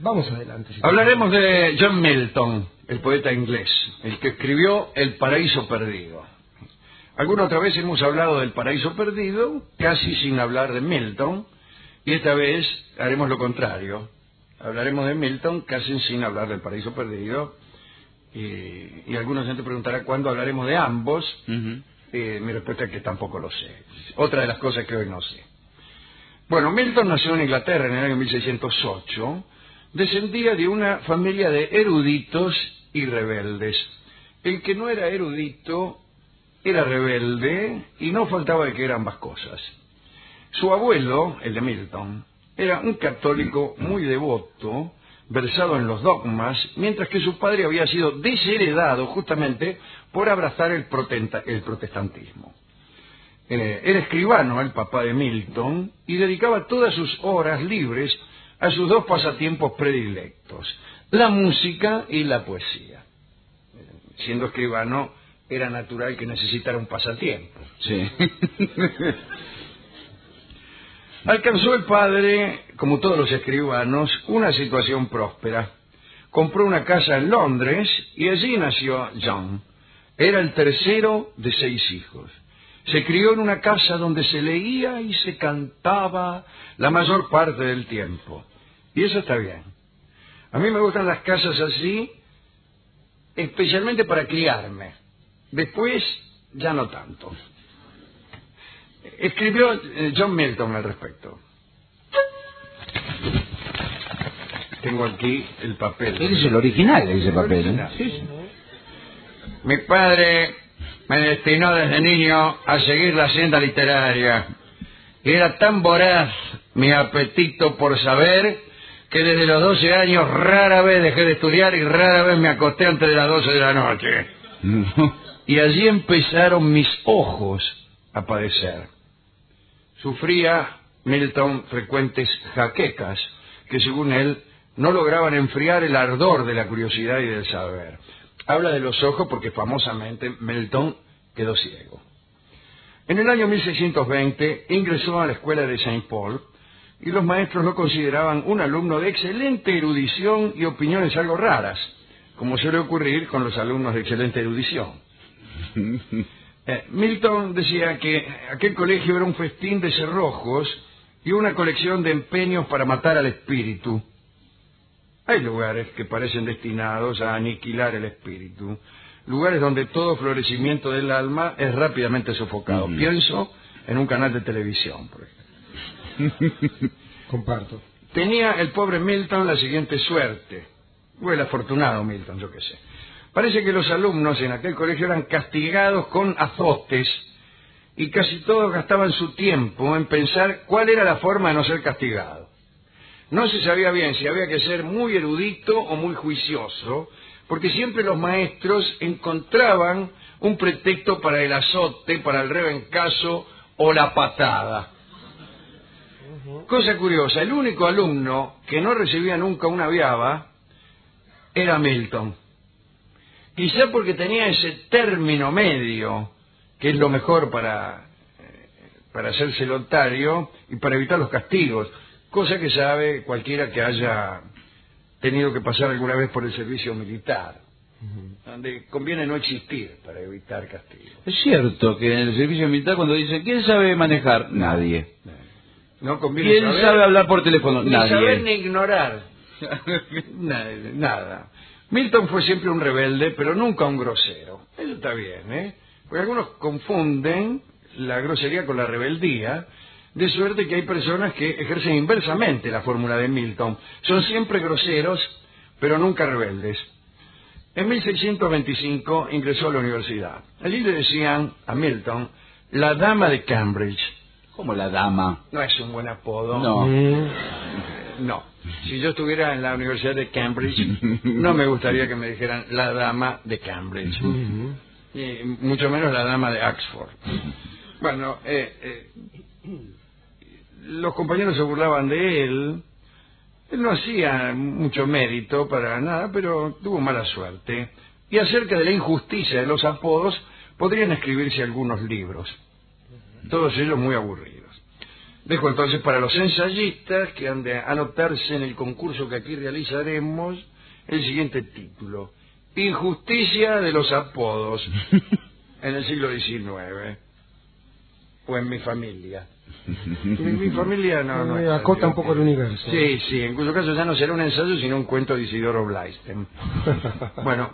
Vamos adelante. Hablaremos de John Milton, el poeta inglés, el que escribió El Paraíso Perdido. Alguna otra vez hemos hablado del Paraíso Perdido, casi sin hablar de Milton, y esta vez haremos lo contrario. Hablaremos de Milton, casi sin hablar del Paraíso Perdido, y algunos gente preguntará cuándo hablaremos de ambos. Mi respuesta es que tampoco lo sé. Otra de las cosas que hoy no sé. Bueno, Milton nació en Inglaterra en el año 1608. Descendía de una familia de eruditos y rebeldes. El que no era erudito era rebelde y no faltaba de que eran ambas cosas. Su abuelo, el de Milton, era un católico muy devoto, versado en los dogmas, mientras que su padre había sido desheredado justamente por abrazar el protestantismo. Era escribano, el papá de Milton, y dedicaba todas sus horas libres a sus dos pasatiempos predilectos, la música y la poesía. Siendo escribano, era natural que necesitara un pasatiempo. Sí. Alcanzó el padre, como todos los escribanos, una situación próspera. Compró una casa en Londres y allí nació John. Era el tercero de 6 hijos. Se crió en una casa donde se leía y se cantaba la mayor parte del tiempo. Y eso está bien. A mí me gustan las casas así, especialmente para criarme. Después, ya no tanto. Escribió John Milton al respecto. Tengo aquí el papel. Es el original, ese papel. Sí, sí. Mi padre me destinó desde niño a seguir la senda literaria. Y era tan voraz mi apetito por saber que desde los 12 años rara vez dejé de estudiar y rara vez me acosté antes de las 12 de la noche. Y allí empezaron mis ojos a padecer. Sufría Milton frecuentes jaquecas que, según él, no lograban enfriar el ardor de la curiosidad y del saber. Habla de los ojos porque famosamente Milton quedó ciego. En el año 1620 ingresó a la escuela de Saint Paul y los maestros lo consideraban un alumno de excelente erudición y opiniones algo raras, como suele ocurrir con los alumnos de excelente erudición. Milton decía que aquel colegio era un festín de cerrojos y una colección de empeños para matar al espíritu. Hay lugares que parecen destinados a aniquilar el espíritu, lugares donde todo florecimiento del alma es rápidamente sofocado. Pienso en un canal de televisión, por ejemplo. Comparto. Tenía el pobre Milton la siguiente suerte, o el afortunado Milton, yo qué sé. Parece que los alumnos en aquel colegio eran castigados con azotes y casi todos gastaban su tiempo en pensar cuál era la forma de no ser castigado. No se sabía bien si había que ser muy erudito o muy juicioso, porque siempre los maestros encontraban un pretexto para el azote, para el rebencazo o la patada. Cosa curiosa, el único alumno que no recibía nunca una viaba era Milton. Quizá porque tenía ese término medio, que es lo mejor para hacerse notario y para evitar los castigos, cosa que sabe cualquiera que haya tenido que pasar alguna vez por el servicio militar, donde conviene no existir para evitar castigos. Es cierto que en el servicio militar cuando dicen ¿quién sabe manejar? Nadie. No conviene ¿Quién saber, sabe hablar por teléfono? ni Nadie. saber ni ignorar. Nada. Milton fue siempre un rebelde, pero nunca un grosero. Eso está bien, ¿eh? Porque algunos confunden la grosería con la rebeldía, de suerte que hay personas que ejercen inversamente la fórmula de Milton. Son siempre groseros, pero nunca rebeldes. En 1625 ingresó a la universidad. Allí le decían a Milton la dama de Cambridge. ¿Cómo la dama? No es un buen apodo. No. No. Si yo estuviera en la Universidad de Cambridge, no me gustaría que me dijeran la dama de Cambridge. Y mucho menos la dama de Oxford. Bueno, los compañeros se burlaban de él. Él no hacía mucho mérito para nada, pero tuvo mala suerte. Y acerca de la injusticia de los apodos, podrían escribirse algunos libros. Todos ellos muy aburridos. Dejo entonces para los ensayistas que han de anotarse en el concurso que aquí realizaremos el siguiente título: Injusticia de los apodos en el siglo XIX. O en mi familia. Mi familia no es. Acota un poco el universo. Sí, sí, en cuyo caso ya no será un ensayo sino un cuento de Isidoro Blaisten. Bueno,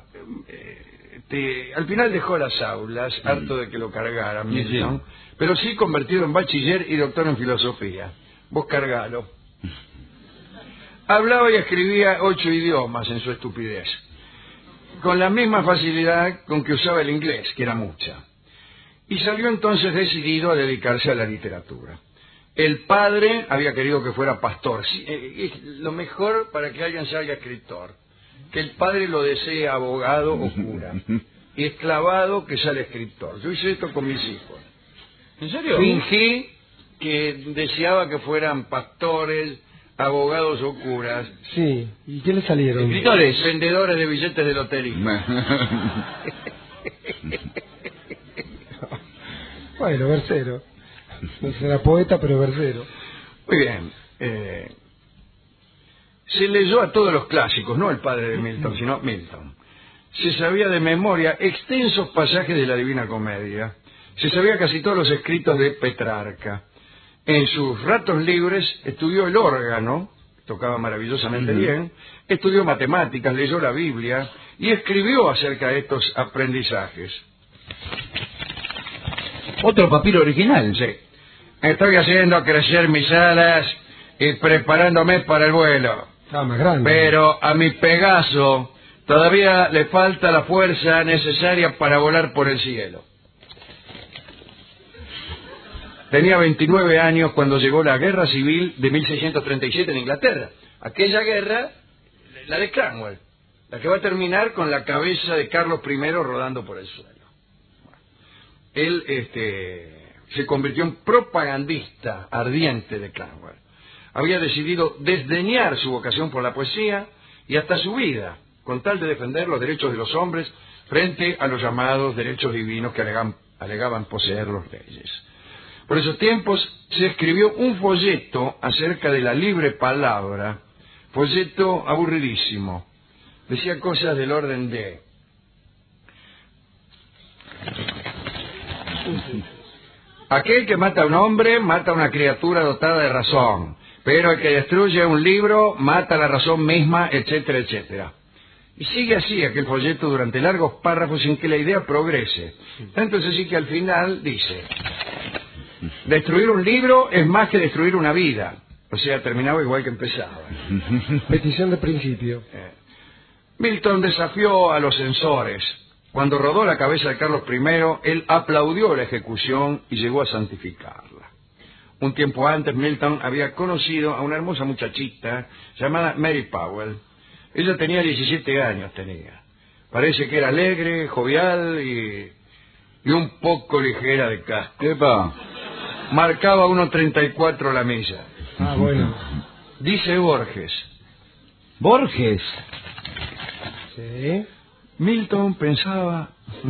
al final dejó las aulas, harto de que lo cargaran, Milton, pero sí convertido en bachiller y doctor en filosofía. Vos cargalo. Hablaba y escribía 8 idiomas en su estupidez, con la misma facilidad con que usaba el inglés, que era mucha. Y salió entonces decidido a dedicarse a la literatura. El padre había querido que fuera pastor. Es lo mejor para que alguien salga escritor, que el padre lo desee abogado o cura, y es clavado que sale escritor. Yo hice esto con mis hijos. ¿En serio? Fingí que deseaba que fueran pastores, abogados o curas. Sí, ¿y qué le salieron? Escritores. Vendedores de billetes de lotería. Bueno, versero. No será poeta, pero versero. Muy bien. Se leyó a todos los clásicos, no el padre de Milton, sino Milton. Se sabía de memoria extensos pasajes de la Divina Comedia. Se sabía casi todos los escritos de Petrarca. En sus ratos libres estudió el órgano, tocaba maravillosamente bien, estudió matemáticas, leyó la Biblia y escribió acerca de estos aprendizajes. Otro papiro original. Sí. Estoy haciendo crecer mis alas y preparándome para el vuelo. Más grande. Pero a mi Pegaso todavía le falta la fuerza necesaria para volar por el cielo. Tenía 29 años cuando llegó la Guerra Civil de 1637 en Inglaterra. Aquella guerra, la de Cromwell, la que va a terminar con la cabeza de Carlos I rodando por el suelo. Él se convirtió en propagandista ardiente de Cromwell. Había decidido desdeñar su vocación por la poesía y hasta su vida, con tal de defender los derechos de los hombres frente a los llamados derechos divinos que alegaban poseer los reyes. Por esos tiempos se escribió un folleto acerca de la libre palabra, folleto aburridísimo. Decía cosas del orden de: aquel que mata a un hombre mata a una criatura dotada de razón, pero el que destruye un libro mata la razón misma, etcétera, etcétera. Y sigue así aquel folleto durante largos párrafos sin que la idea progrese. Tanto es así que al final dice: destruir un libro es más que destruir una vida. O sea, terminaba igual que empezaba. Petición de principio. Milton desafió a los censores. Cuando rodó la cabeza de Carlos I, él aplaudió la ejecución y llegó a santificarla. Un tiempo antes, Milton había conocido a una hermosa muchachita llamada Mary Powell. Ella tenía 17 años. Parece que era alegre, jovial y un poco ligera de casco. Epa. Marcaba 1.34 la milla. Bueno. Dice Borges. Borges. Sí. Milton pensaba...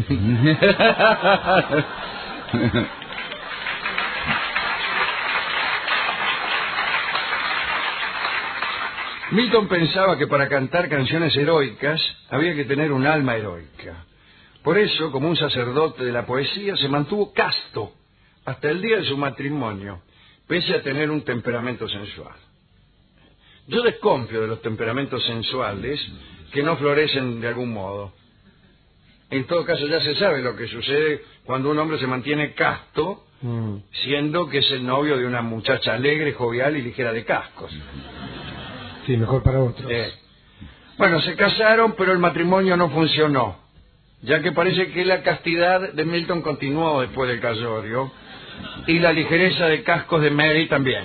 Milton pensaba que para cantar canciones heroicas había que tener un alma heroica. Por eso, como un sacerdote de la poesía, se mantuvo casto hasta el día de su matrimonio, pese a tener un temperamento sensual. Yo desconfío de los temperamentos sensuales que no florecen de algún modo. En todo caso, ya se sabe lo que sucede cuando un hombre se mantiene casto, siendo que es el novio de una muchacha alegre, jovial y ligera de cascos. Sí, mejor para otros. Bueno, se casaron, pero el matrimonio no funcionó, ya que parece que la castidad de Milton continuó después del casorio, y la ligereza de cascos de Mary también.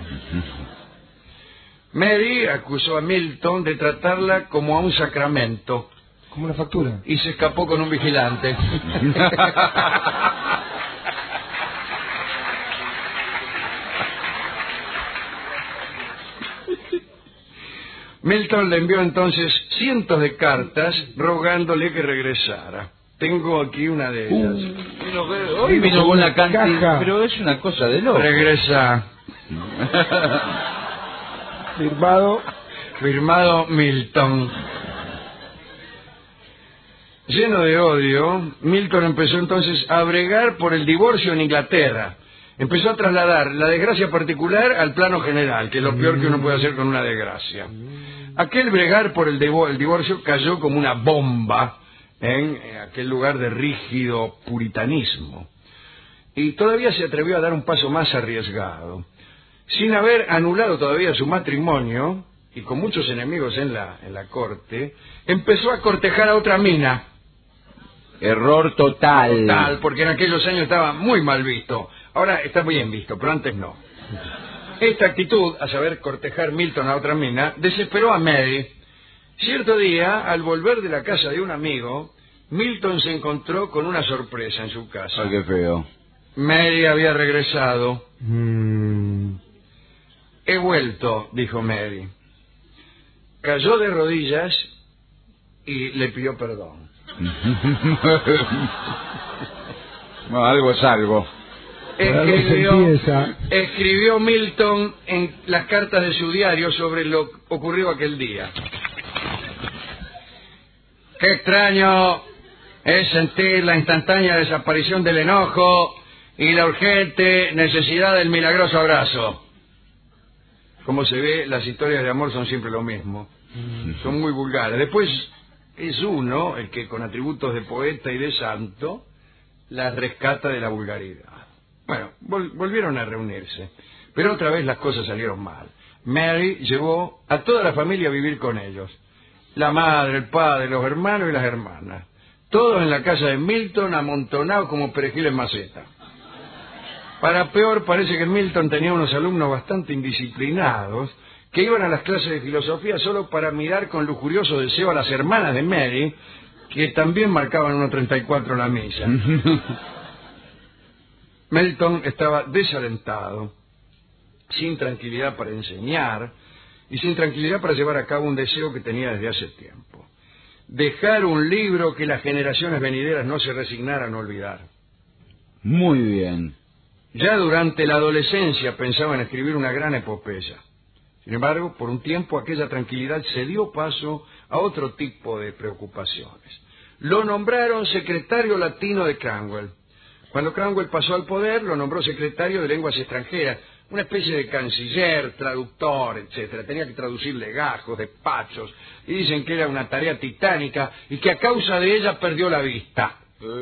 Mary acusó a Milton de tratarla como a un sacramento. Como una factura. Y se escapó con un vigilante. Milton le envió entonces cientos de cartas rogándole que regresara. Tengo aquí una de ellas. Hoy vino con una caja, pero es una cosa de loco. Regresa. Firmado Milton. Lleno de odio, Milton empezó entonces a bregar por el divorcio en Inglaterra. Empezó a trasladar la desgracia particular al plano general, que es lo peor que uno puede hacer con una desgracia. Aquel bregar por el divorcio cayó como una bomba en aquel lugar de rígido puritanismo. Y todavía se atrevió a dar un paso más arriesgado. Sin haber anulado todavía su matrimonio, y con muchos enemigos en la corte, empezó a cortejar a otra mina. Error total. Total, porque en aquellos años estaba muy mal visto. Ahora está bien visto, pero antes no. Esta actitud, a saber, cortejar Milton a otra mina, desesperó a Mary. Cierto día, al volver de la casa de un amigo, Milton se encontró con una sorpresa en su casa. Ay, qué feo. Mary había regresado. He vuelto, dijo Mary. Cayó de rodillas y le pidió perdón. No, algo es algo. Escribió Milton en las cartas de su diario sobre lo ocurrido aquel día. Qué extraño es sentir la instantánea desaparición del enojo y la urgente necesidad del milagroso abrazo. Como se ve, las historias de amor son siempre lo mismo. Son muy vulgares. Después es uno el que, con atributos de poeta y de santo, las rescata de la vulgaridad. Bueno, volvieron a reunirse, pero otra vez las cosas salieron mal. Mary llevó a toda la familia a vivir con ellos. La madre, el padre, los hermanos y las hermanas. Todos en la casa de Milton, amontonados como perejil en maceta. Para peor, parece que Milton tenía unos alumnos bastante indisciplinados que iban a las clases de filosofía solo para mirar con lujurioso deseo a las hermanas de Mary, que también marcaban 1.34 en la misa. Milton estaba desalentado, sin tranquilidad para enseñar y sin tranquilidad para llevar a cabo un deseo que tenía desde hace tiempo. Dejar un libro que las generaciones venideras no se resignaran a olvidar. Muy bien. Ya durante la adolescencia pensaba en escribir una gran epopeya. Sin embargo, por un tiempo aquella tranquilidad se dio paso a otro tipo de preocupaciones. Lo nombraron secretario latino de Cromwell. Cuando Cromwell pasó al poder, lo nombró secretario de lenguas extranjeras, una especie de canciller, traductor, etcétera. Tenía que traducir legajos, despachos, y dicen que era una tarea titánica y que a causa de ella perdió la vista.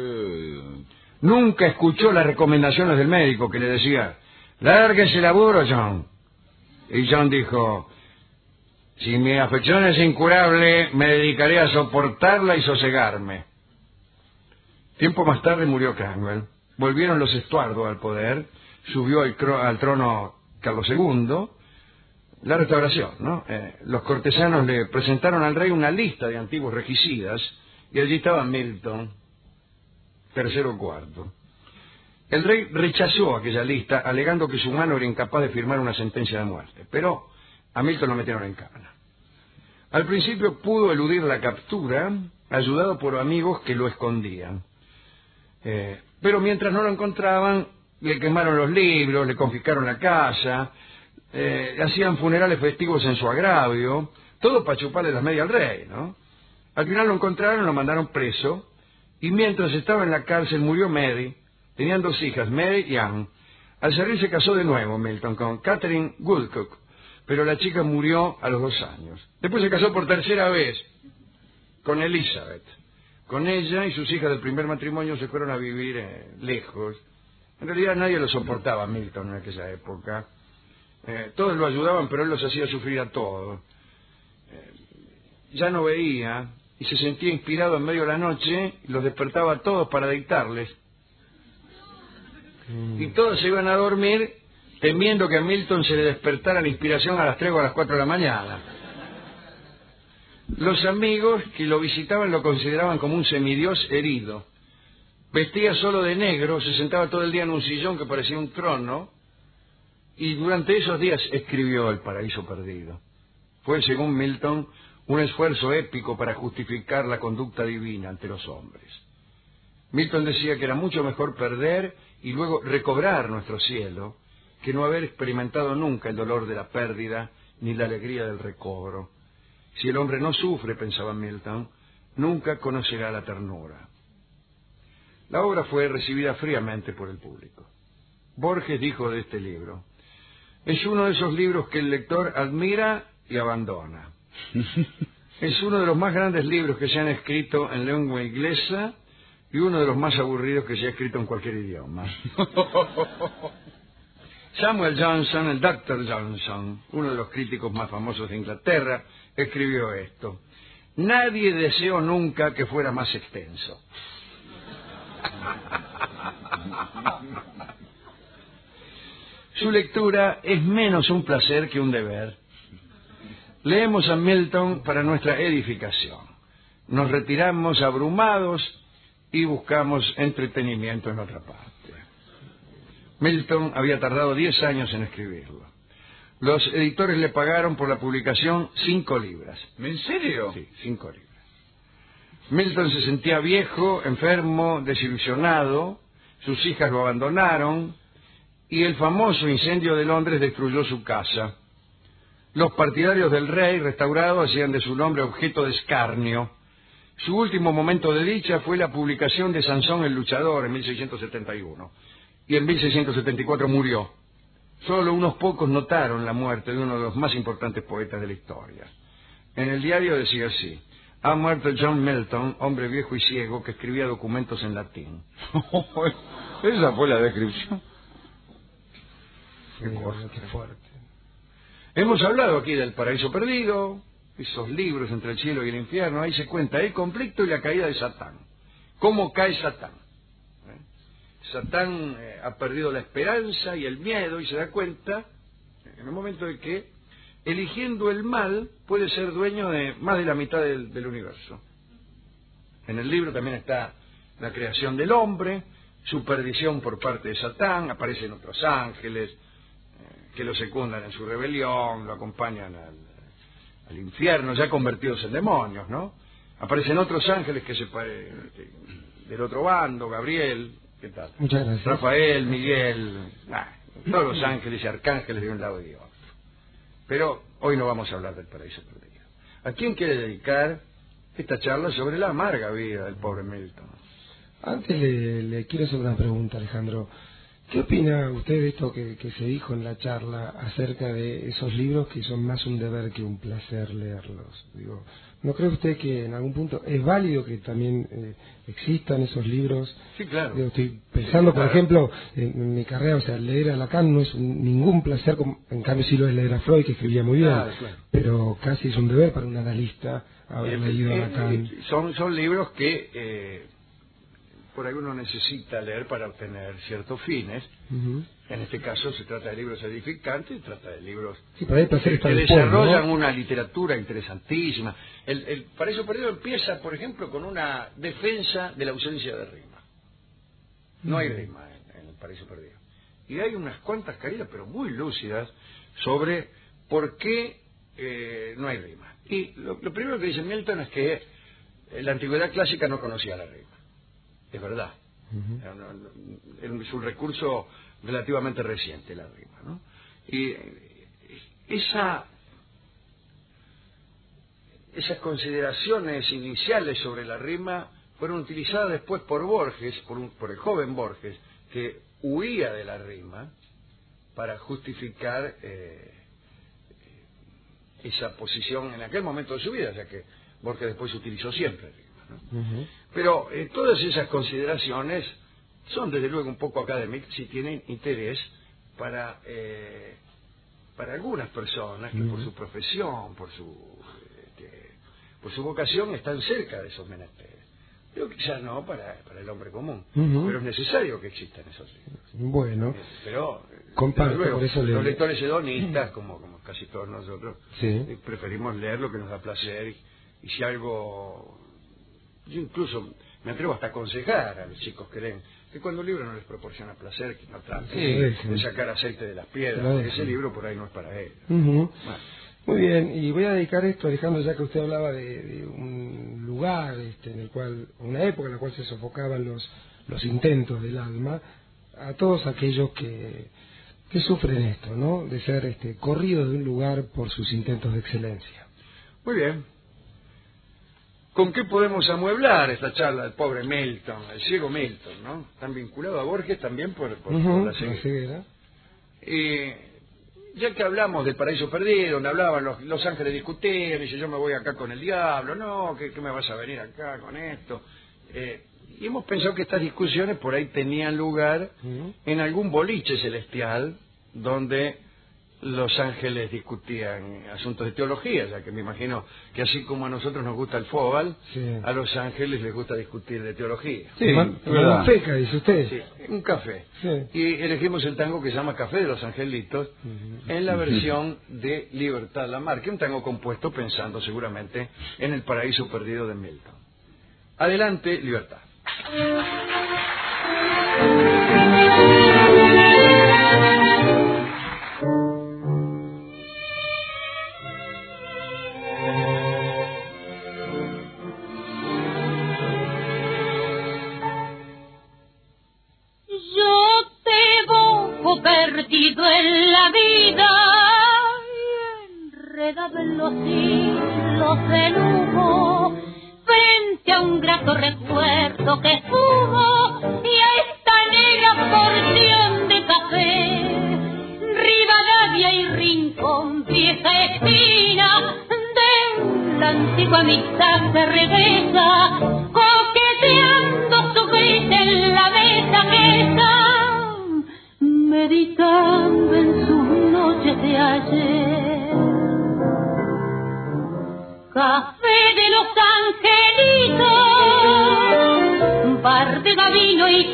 Nunca escuchó las recomendaciones del médico que le decía: lárguese el laburo, John. Y John dijo: si mi afección es incurable, me dedicaré a soportarla y sosegarme. Tiempo más tarde murió Cromwell. Volvieron los Estuardo al poder. Subió al trono Carlos II. La restauración, ¿no? Los cortesanos le presentaron al rey una lista de antiguos regicidas y allí estaba Milton, tercero o cuarto. El rey rechazó aquella lista, alegando que su mano era incapaz de firmar una sentencia de muerte, pero a Milton lo metieron en cana. Al principio pudo eludir la captura, ayudado por amigos que lo escondían. Pero mientras no lo encontraban, le quemaron los libros, le confiscaron la casa, hacían funerales festivos en su agravio, todo para chuparle las medias al rey, ¿no? Al final lo encontraron, lo mandaron preso, y mientras estaba en la cárcel murió Mary. Tenían dos hijas, Mary y Anne. Al salir se casó de nuevo Milton con Catherine Woodcock, pero la chica murió a los 2 años. Después se casó por tercera vez con Elizabeth. Con ella y sus hijas del primer matrimonio se fueron a vivir lejos. En realidad nadie lo soportaba a Milton en aquella época. Todos lo ayudaban, pero él los hacía sufrir a todos. Ya no veía y se sentía inspirado en medio de la noche y los despertaba a todos para dictarles. Y todos se iban a dormir temiendo que a Milton se le despertara la inspiración a las 3 o a las 4 de la mañana. Los amigos que lo visitaban lo consideraban como un semidios herido. Vestía solo de negro, se sentaba todo el día en un sillón que parecía un trono, y durante esos días escribió El paraíso perdido. Fue, según Milton, un esfuerzo épico para justificar la conducta divina ante los hombres. Milton decía que era mucho mejor perder y luego recobrar nuestro cielo que no haber experimentado nunca el dolor de la pérdida ni la alegría del recobro. Si el hombre no sufre, pensaba Milton, nunca conocerá la ternura. La obra fue recibida fríamente por el público. Borges dijo de este libro: es uno de esos libros que el lector admira y abandona. Es uno de los más grandes libros que se han escrito en lengua inglesa y uno de los más aburridos que se ha escrito en cualquier idioma. Samuel Johnson, el Dr. Johnson, uno de los críticos más famosos de Inglaterra, escribió esto: nadie deseó nunca que fuera más extenso. Su lectura es menos un placer que un deber. Leemos a Milton para nuestra edificación. Nos retiramos abrumados y buscamos entretenimiento en otra parte. Milton había tardado 10 años en escribirlo. Los editores le pagaron por la publicación 5 libras. ¿En serio? Sí, 5 libras. Milton se sentía viejo, enfermo, desilusionado, sus hijas lo abandonaron y el famoso incendio de Londres destruyó su casa. Los partidarios del rey restaurado hacían de su nombre objeto de escarnio. Su último momento de dicha fue la publicación de Sansón el luchador en 1671 y en 1674 murió. Solo unos pocos notaron la muerte de uno de los más importantes poetas de la historia. En el diario decía así: ha muerto John Milton, hombre viejo y ciego que escribía documentos en latín. Esa fue la descripción. Qué fuerte. Hemos hablado aquí del Paraíso Perdido, esos libros entre el cielo y el infierno. Ahí se cuenta el conflicto y la caída de Satán. ¿Cómo cae Satán? Satán ha perdido la esperanza y el miedo y se da cuenta en el momento de que eligiendo el mal puede ser dueño de más de la mitad del universo. En el libro también está la creación del hombre, su perdición por parte de Satán, aparecen otros ángeles que lo secundan en su rebelión, lo acompañan al infierno, ya convertidos en demonios, ¿no? Aparecen otros ángeles que del otro bando, Gabriel, ¿qué tal? Muchas gracias. Rafael, Miguel, todos los ángeles y arcángeles de un lado y de otro. Pero hoy no vamos a hablar del Paraíso Perdido. ¿A quién quiere dedicar esta charla sobre la amarga vida del pobre Milton? Antes le quiero hacer una pregunta, Alejandro. ¿Qué opina usted de esto que se dijo en la charla acerca de esos libros que son más un deber que un placer leerlos? Digo, ¿no cree usted que en algún punto es válido que también existan esos libros? Sí, claro. Digo, estoy pensando, Sí, claro. por ejemplo, en mi carrera, o sea, leer a Lacan no es ningún placer, en cambio sí lo es leer a Freud, que escribía muy bien, Claro. pero casi es un deber para un analista haber leído a Lacan. Son libros que por ahí uno necesita leer para obtener ciertos fines. Ujú. En este caso se trata de libros edificantes, se trata de libros Sí, para ahí el placer está que después, desarrollan ¿no? una literatura interesantísima. El Paraíso Perdido empieza, por ejemplo, con una defensa de la ausencia de rima. No hay rima en el Paraíso Perdido. Y hay unas cuantas caídas, pero muy lúcidas, sobre por qué no hay rima. Y lo primero que dice Milton es que la antigüedad clásica no conocía la rima. Es verdad. Es un recurso relativamente reciente la rima, ¿no? Y esas consideraciones iniciales sobre la rima fueron utilizadas después por Borges, por el joven Borges, que huía de la rima para justificar esa posición en aquel momento de su vida, ya que Borges después utilizó siempre rima, ¿no? Ujú. Pero todas esas consideraciones son desde luego un poco académicas y tienen interés para algunas personas que por su profesión, por su vocación están cerca de esos menesteres. Pero quizás no para el hombre común, pero es necesario que existan esos libros. Bueno, Pero comparto, desde luego, por eso los lectores hedonistas, como casi todos nosotros, Sí. preferimos leer lo que nos da placer y si algo... Yo incluso me atrevo hasta a aconsejar a los chicos que leen que cuando un libro no les proporciona placer, que no traten de sacar aceite de las piedras, porque ese libro por ahí no es para ellos. Ujú. Bueno, Muy bien, y voy a dedicar esto, Alejandro, ya que usted hablaba de un lugar en el cual, una época en la cual se sofocaban los intentos del alma, a todos aquellos que que sufren esto, ¿no? De ser corridos de un lugar por sus intentos de excelencia. Muy bien. ¿Con qué podemos amueblar esta charla del pobre Milton, el ciego Milton, ¿no? Están vinculados a Borges también por la ceguera. Ya que hablamos del paraíso perdido, donde hablaban los ángeles discutían, y dice, yo me voy acá con el diablo, no, ¿qué me vas a venir acá con esto? Y hemos pensado que estas discusiones por ahí tenían lugar en algún boliche celestial, donde los ángeles discutían asuntos de teología, ya que me imagino que así como a nosotros nos gusta el fóbal, a los ángeles les gusta discutir de teología. Sí, una feca, dice usted. Sí, un café. Sí. Y elegimos el tango que se llama Café de los Angelitos, en la versión de Libertad Lamarque, un tango compuesto pensando seguramente en el paraíso perdido de Milton. Adelante, Libertad. Perdido en la vida y enredado en los hilos del humo, frente a un grato recuerdo que fumo y a esta negra porción de café, Rivadavia y Rincón, vieja esquina de la antigua amistad se regresa, coqueteando su grita en la mesa que está meditando en sus noches de ayer. Café de los angelitos, bar de Gavino y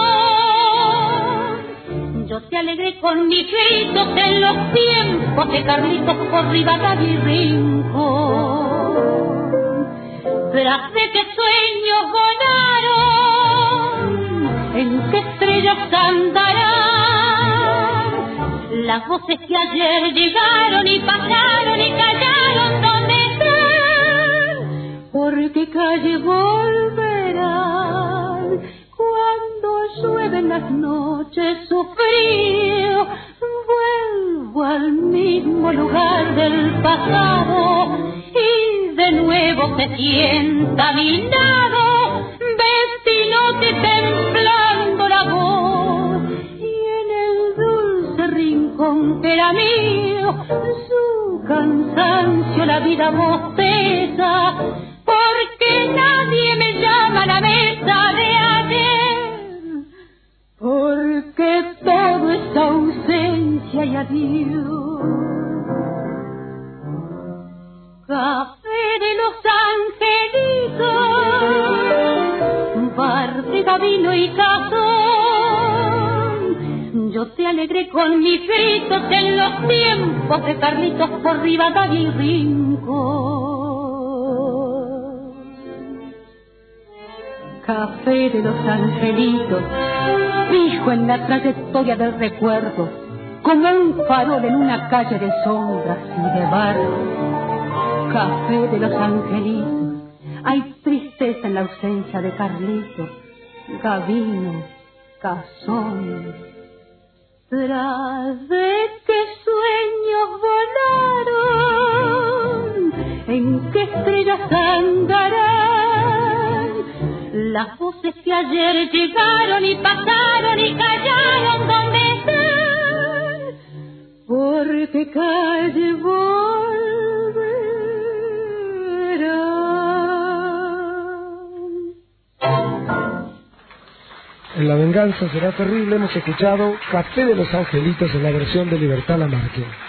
Cazón, yo te alegré con mis gritos en los tiempos de Carlitos por Rivadavia y Rincón. Tras de qué sueños volaron, en qué estrellas andarán las voces que ayer llegaron y pasaron y callaron, ¿dónde están? ¿Por qué calle volverán? Cuando llueven las noches su frío, vuelvo al mismo lugar del pasado y de nuevo se sienta a mi lado, vecinote temblando la voz, y en el dulce rincón que era mío, su cansancio la vida bosteza, porque nadie me llama a la mesa de ayer, porque todo es ausencia y adiós. Café de los angelitos, bar de Gavino y Cazón, yo te alegré con mis gritos en los tiempos de Carlitos por Rivadavia y Rincón. Café de los angelitos, fijo en la trayectoria del recuerdo, como un farol en una calle de sombras y de barro. Café de los angelitos, hay tristeza en la ausencia de Carlitos, Gavino, Cazón. Tras de qué sueños volaron, en qué estrellas andarán las voces que ayer llegaron y pasaron y callaron, ¿dónde están? ¿Por qué calle volverán? En La venganza será terrible hemos escuchado Café de los Angelitos en la versión de Libertad Lamarque.